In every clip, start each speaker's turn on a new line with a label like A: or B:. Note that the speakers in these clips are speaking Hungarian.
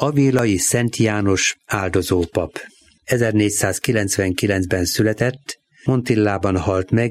A: Avilai Szent János áldozópap. 1499-ben született, Montillában halt meg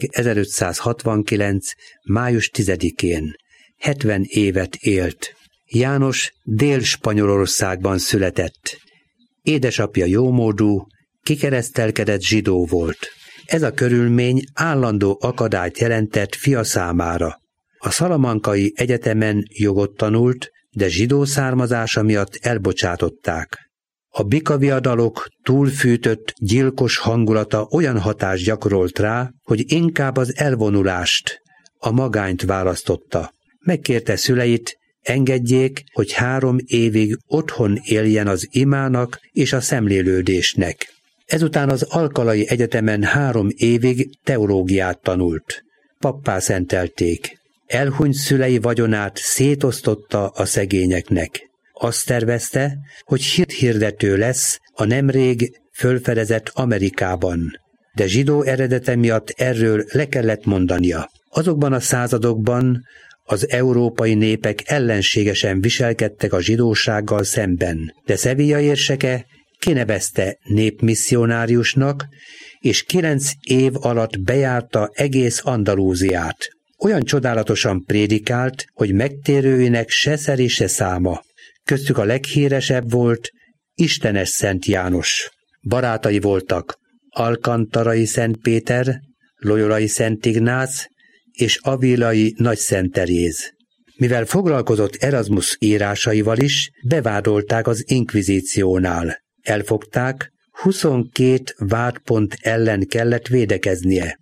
A: 1569. május 10-én. 70 évet élt. János Dél-Spanyolországban született. Édesapja jómódú, kikeresztelkedett zsidó volt. Ez a körülmény állandó akadályt jelentett fia számára. A Szalamankai Egyetemen jogot tanult, de zsidó származása miatt elbocsátották. A bikaviadalok túlfűtött, gyilkos hangulata olyan hatást gyakorolt rá, hogy inkább az elvonulást, a magányt választotta. Megkérte szüleit, engedjék, hogy 3 évig otthon éljen az imának és a szemlélődésnek. Ezután az Alkalai Egyetemen 3 évig teológiát tanult. Pappá szentelték. Elhunyt szülei vagyonát szétosztotta a szegényeknek. Azt tervezte, hogy hithirdető lesz a nemrég fölfedezett Amerikában, de zsidó eredete miatt erről le kellett mondania. Azokban a századokban az európai népek ellenségesen viselkedtek a zsidósággal szemben, de Sevilla érseke kinevezte népmisszionáriusnak, és 9 év alatt bejárta egész Andalúziát. Olyan csodálatosan prédikált, hogy megtérőinek se szeri, se száma. Köztük a leghíresebb volt Istenes Szent János. Barátai voltak Alcantarai Szent Péter, Loyolai Szent Ignác és Avilai Nagy Szent Teréz. Mivel foglalkozott Erasmus írásaival is, bevádolták az inkvizíciónál. Elfogták, 22 vádpont ellen kellett védekeznie.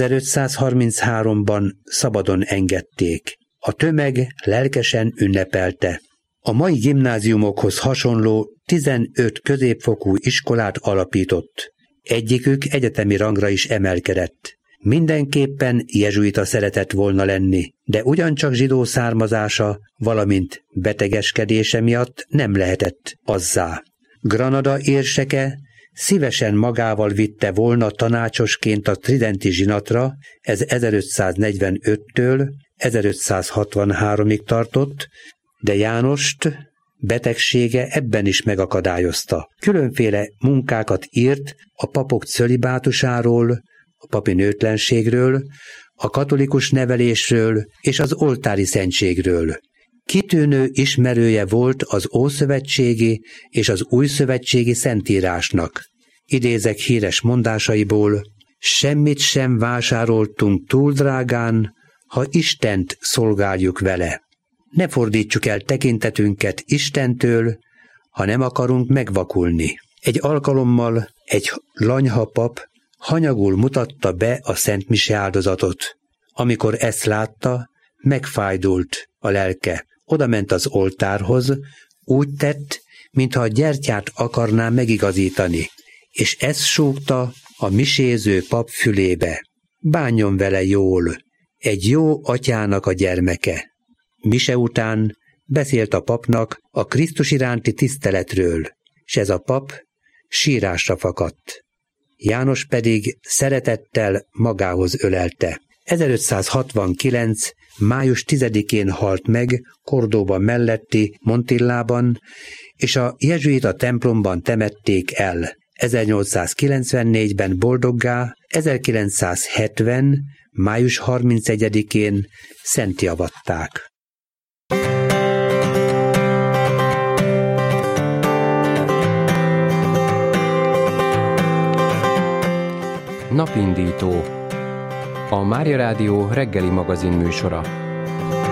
A: 1533-ban szabadon engedték. A tömeg lelkesen ünnepelte. A mai gimnáziumokhoz hasonló 15 középfokú iskolát alapított. Egyikük egyetemi rangra is emelkedett. Mindenképpen jezsuita szeretett volna lenni, de ugyancsak zsidó származása, valamint betegeskedése miatt nem lehetett azzá. Granada érseke szívesen magával vitte volna tanácsosként a tridenti zsinatra, ez 1545-től 1563-ig tartott, de Jánost betegsége ebben is megakadályozta. Különféle munkákat írt a papok cölibátusáról, a papi nőtlenségről, a katolikus nevelésről és az oltári szentségről. Kitűnő ismerője volt az ószövetségi és az újszövetségi szentírásnak. Idézek híres mondásaiból: semmit sem vásároltunk túl drágán, ha Istent szolgáljuk vele. Ne fordítsuk el tekintetünket Istentől, ha nem akarunk megvakulni. Egy alkalommal egy lanyhapap hanyagul mutatta be a szentmise áldozatot. Amikor ezt látta, megfájdult a lelke. Odament az oltárhoz, úgy tett, mintha a gyertyát akarná megigazítani, és ezt súgta a miséző pap fülébe: bánjon vele jól, egy jó atyának a gyermeke. Mise után beszélt a papnak a Krisztus iránti tiszteletről, s ez a pap sírásra fakadt. János pedig szeretettel magához ölelte. 1569. május 10-én halt meg Cordóba melletti Montillában, és a jezsuita templomban temették el. 1894-ben boldoggá, 1970. május 31-én szentjavatták.
B: Napindító, a Mária Rádió reggeli magazin műsora.